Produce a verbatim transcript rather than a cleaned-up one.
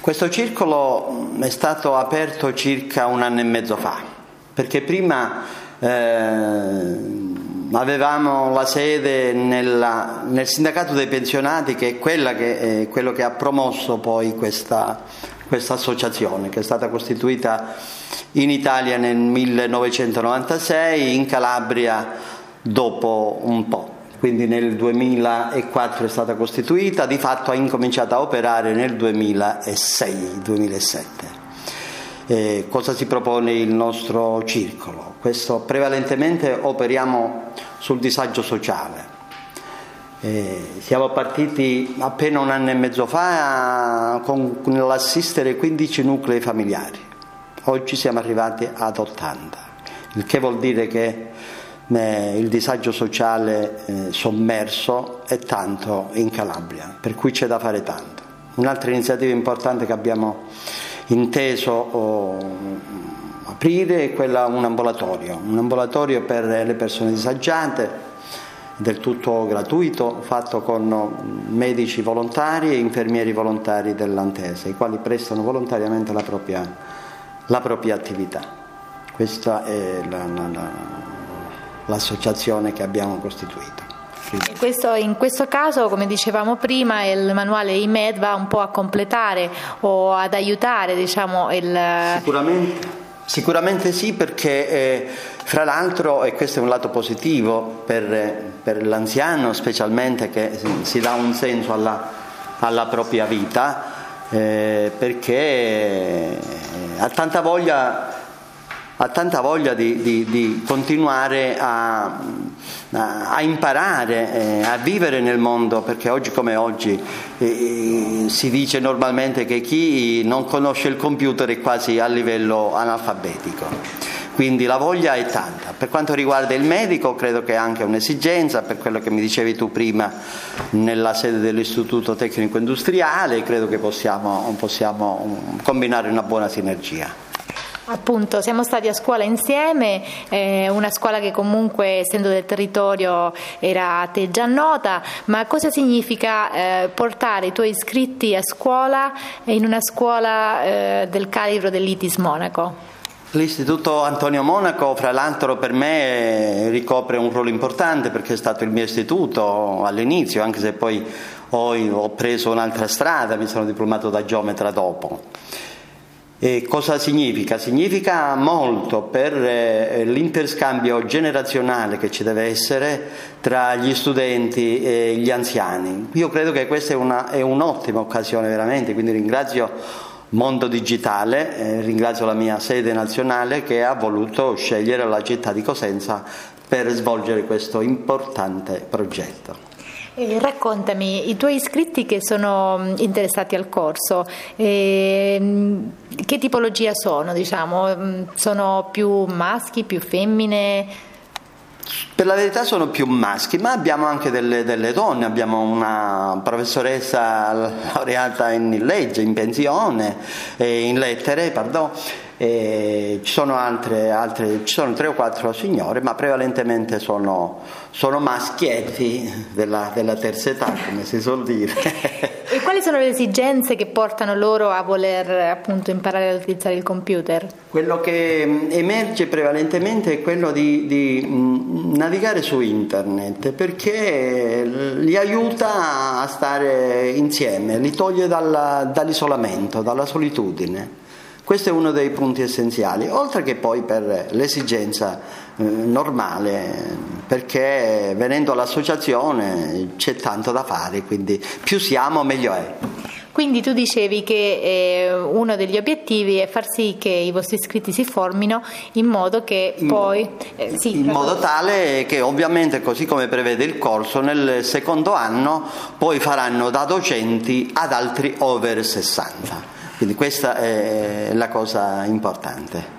Questo circolo è stato aperto circa un anno e mezzo fa, perché prima eh, avevamo la sede nella, nel sindacato dei pensionati, che è, quella che, è quello che ha promosso poi questa, questa associazione, che è stata costituita in Italia nel millenovecentonovantasei, in Calabria dopo un po'. Quindi nel duemilaquattro è stata costituita, di fatto ha incominciato a operare nel duemilasei duemilasette. Eh, cosa si propone il nostro circolo? Questo, prevalentemente operiamo sul disagio sociale. Eh, siamo partiti appena un anno e mezzo fa con, con l'assistere quindici nuclei familiari. Oggi siamo arrivati ad ottanta, il che vuol dire che il disagio sociale eh, sommerso è tanto in Calabria, per cui c'è da fare tanto. Un'altra iniziativa importante che abbiamo inteso oh, aprire è quella un ambulatorio, un ambulatorio per le persone disagiate, del tutto gratuito, fatto con medici volontari e infermieri volontari dell'Antese, i quali prestano volontariamente la propria, la propria attività. Questa è la, la, la l'associazione che abbiamo costituito. Questo, in questo caso, come dicevamo prima, il manuale I M E D va un po' a completare o ad aiutare, diciamo, il... Sicuramente, sicuramente sì, perché eh, fra l'altro, e questo è un lato positivo per, per l'anziano specialmente, che si dà un senso alla, alla propria vita, eh, perché ha tanta voglia ha tanta voglia di, di, di continuare a, a, a imparare, eh, a vivere nel mondo, perché oggi come oggi eh, si dice normalmente che chi non conosce il computer è quasi a livello analfabetico. Quindi la voglia è tanta. Per quanto riguarda il medico, credo che è anche un'esigenza, per quello che mi dicevi tu prima, nella sede dell'Istituto Tecnico Industriale, credo che possiamo, possiamo combinare una buona sinergia. Appunto, siamo stati a scuola insieme, eh, una scuola che comunque, essendo del territorio, era a te già nota, ma cosa significa eh, portare i tuoi iscritti a scuola in una scuola eh, del calibro dell'I T I S Monaco? L'Istituto Antonio Monaco, fra l'altro, per me ricopre un ruolo importante, perché è stato il mio istituto all'inizio, anche se poi ho, ho preso un'altra strada, mi sono diplomato da geometra dopo. E cosa significa? Significa molto per eh, l'interscambio generazionale che ci deve essere tra gli studenti e gli anziani. Io credo che questa è, una, è un'ottima occasione veramente, quindi ringrazio Mondo Digitale, eh, ringrazio la mia sede nazionale che ha voluto scegliere la città di Cosenza per svolgere questo importante progetto. Eh, raccontami, i tuoi iscritti che sono interessati al corso, eh, che tipologia sono? Diciamo? Sono più maschi, più femmine? Per la verità sono più maschi, ma abbiamo anche delle, delle donne, abbiamo una professoressa laureata in legge, in pensione, eh, in lettere, pardon. E ci sono altre, altre, ci sono tre o quattro signore, ma prevalentemente sono, sono maschietti della, della terza età, come si suol dire. E quali sono le esigenze che portano loro a voler appunto imparare ad utilizzare il computer? Quello che emerge prevalentemente è quello di, di navigare su internet, perché li aiuta a stare insieme, li toglie dalla, dall'isolamento, dalla solitudine. Questo è uno dei punti essenziali, oltre che poi per l'esigenza eh, normale, perché venendo all'associazione c'è tanto da fare, quindi più siamo meglio è. Quindi tu dicevi che eh, uno degli obiettivi è far sì che i vostri iscritti si formino in modo che in poi... Eh, sì, in modo tale che ovviamente, così come prevede il corso, nel secondo anno poi faranno da docenti ad altri over sessanta. Quindi questa è la cosa importante.